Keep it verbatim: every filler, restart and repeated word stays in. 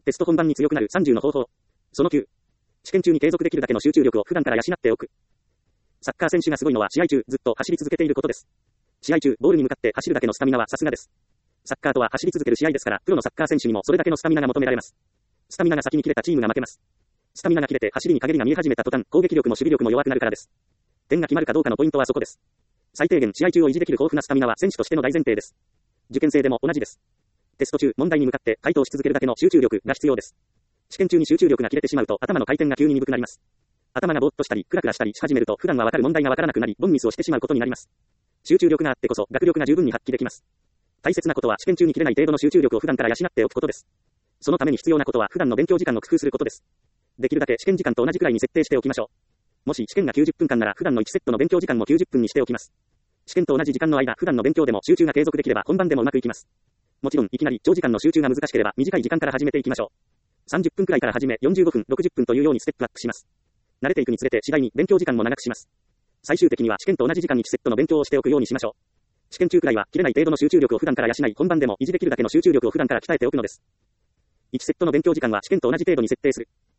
テスト本番に強くなるさんじゅうの方法。そのきゅう。試験中に継続できるだけの集中力を普段から養っておく。サッカー選手がすごいのは試合中ずっと走り続けていることです。試合中、ボールに向かって走るだけのスタミナはさすがです。サッカーとは走り続ける試合ですから、プロのサッカー選手にもそれだけのスタミナが求められます。スタミナが先に切れたチームが負けます。スタミナが切れて走りに陰りが見え始めた途端、攻撃力も守備力も弱くなるからです。点が決まるかどうかのポイントはそこです。最低限試合中を維持できる豊富なスタミナは選手としての大前提です。受験生でも同じです。テスト中、問題に向かって回答し続けるだけの集中力が必要です。試験中に集中力が切れてしまうと頭の回転が急に鈍くなります。頭がぼーっとしたり、クラクラしたりし始めると普段はわかる問題がわからなくなり、ボンミスをしてしまうことになります。集中力があってこそ学力が十分に発揮できます。大切なことは試験中に切れない程度の集中力を普段から養っておくことです。そのために必要なことは普段の勉強時間を工夫することです。できるだけ試験時間と同じくらいに設定しておきましょう。もし試験がきゅうじゅっぷんかんなら普段のいちセットの勉強時間もきゅうじゅっぷんにしておきます。試験と同じ時間の間、普段の勉強でも集中が継続できれば本番でもうまくいきます。もちろんいきなり長時間の集中が難しければ短い時間から始めていきましょう。さんじゅっぷんくらいから始めよんじゅうごふん、ろくじゅっぷんというようにステップアップします。慣れていくにつれて次第に勉強時間も長くします。最終的には試験と同じ時間にいちセットの勉強をしておくようにしましょう。試験中くらいは切れない程度の集中力を普段から養い、本番でも維持できるだけの集中力を普段から鍛えておくのです。いちセットの勉強時間は試験と同じ程度に設定する。